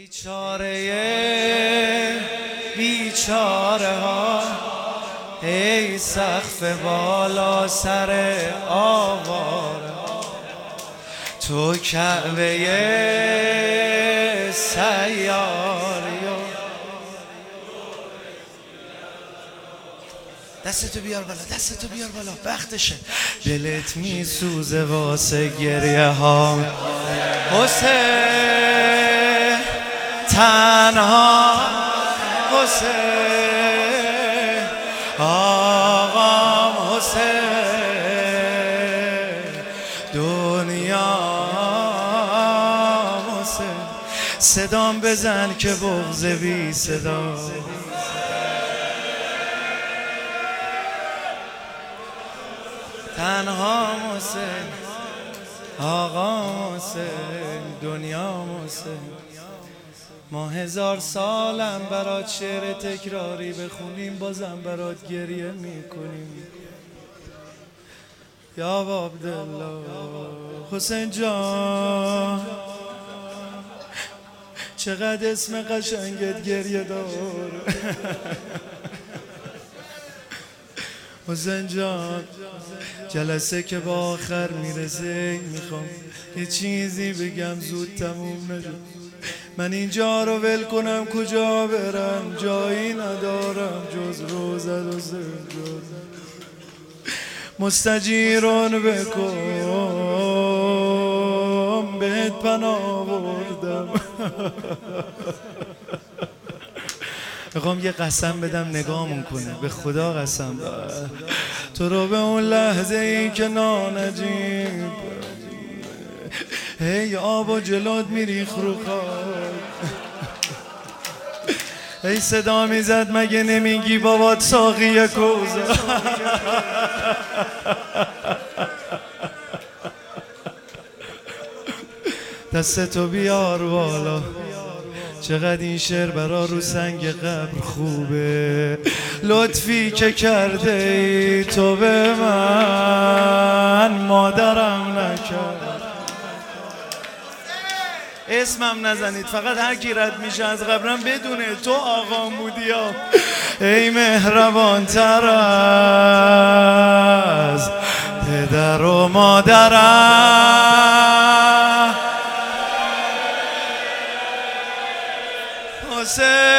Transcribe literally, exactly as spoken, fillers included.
بیچاره بیچاره ها، ای سقف بالا سر آواره، تو کعبه سیاری. دستتو بیار بالا، دستتو بیار بالا، وقتشه. دلت میسوزه واسه گریه ها، حسین تنها، حسین آقام، حسین دنیا، حسین صدام بزن که بغض بی صدا. تنها حسین آقا، حسین دنیا، حسین ما هزار سالم برات شعر تکراری بخونیم بازم برات گریه میکنیم. یا عبدالله حسین جان، چقدر اسم قشنگت گریه دار. حسین جان جلسه که با آخر میرسه میخوام یه چیزی بگم زود تموم نشه. من اینجا رو ول کنم کجا برم، جایی ندارم جز روزت و زنجان. مستجیران بکن بهت پناه بردم. میخوام یه قسم بدم نگامون کنه، به خدا قسم، تو رو به اون لحظه ای که نانجیب هی آب و جلوت میریخ رو خاک، هی صدا میزد مگه نمیگی بابات ساقی کوزه. دستتو بیار بالا، چقدر این شعر برا رو سنگ قبر خوبه. لطفی که کرده ای تو به من مادرم نکرد. اسمم نزنید، فقط هر کی رد میشه از قبرم بدونه تو آقام بودی. ها ای مهربان تر از پدر و مادرم، حسین